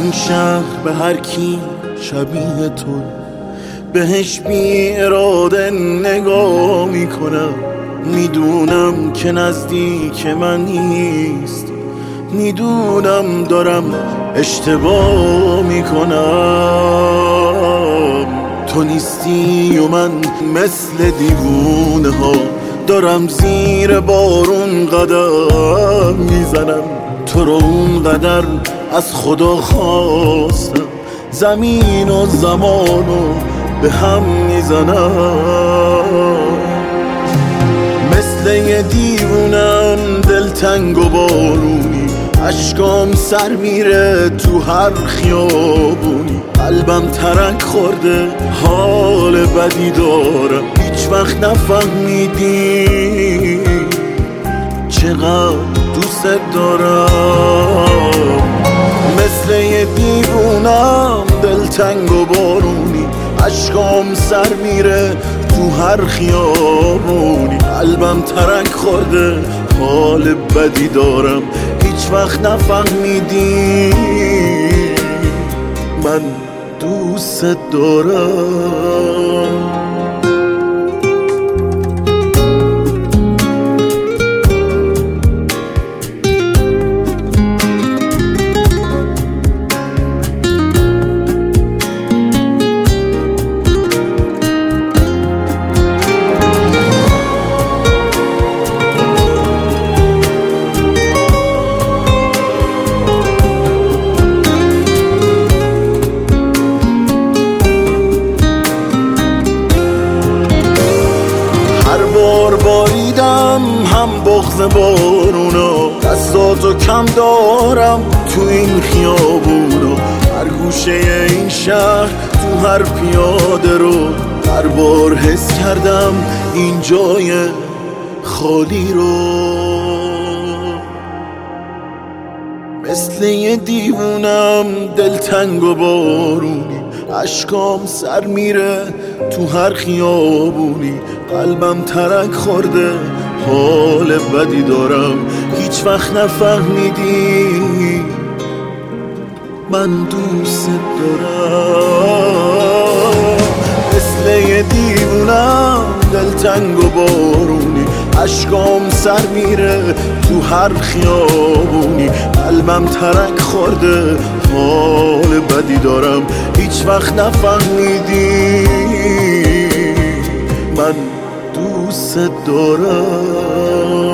این شهر به هر کی شبیه تو بهش بی اراده نگاه میکنم. میدونم که نزدیک من نیست، میدونم دارم اشتباه میکنم. تو نیستی و من مثل دیوونه ها دارم زیر بارون قدم میزنم. تو رو اونقدر از خدا خواستم زمین و زمانو به هم میزنم. مثل یه دیوونم دلتنگ و بارونی، اشکام سر میره تو هر خیابونی. قلبم ترک خورده حال بدی دارم، هیچ وقت نفهمیدی چقدر دوست دارم. مثل یه دیوونم دلتنگ و بارونی، اشکام سر میره تو هر خیابونی. قلبم ترک خورده حال بدی دارم، هیچ وقت نفهمیدی من دوست دارم. باریدم هم بغض بارونا، دستاتو کم دارم تو این خیابونا. هر گوشه این شهر تو هر پیاده رو هر بار حس کردم این جای خالی رو. مثل یه دیوونم دلتنگ و بارونی، اشکام سر میره تو هر خیابونی. قلبم ترک خورده حال بدی دارم، هیچ وقت نفهمیدی من دوست دارم. مثل یه دیوونم دلتنگ و بارونی، اشکام سر میره تو هر خیابونی. قلبم ترک خورده حال بدی دارم، هیچ وقت نفهمیدی من دوست دارم.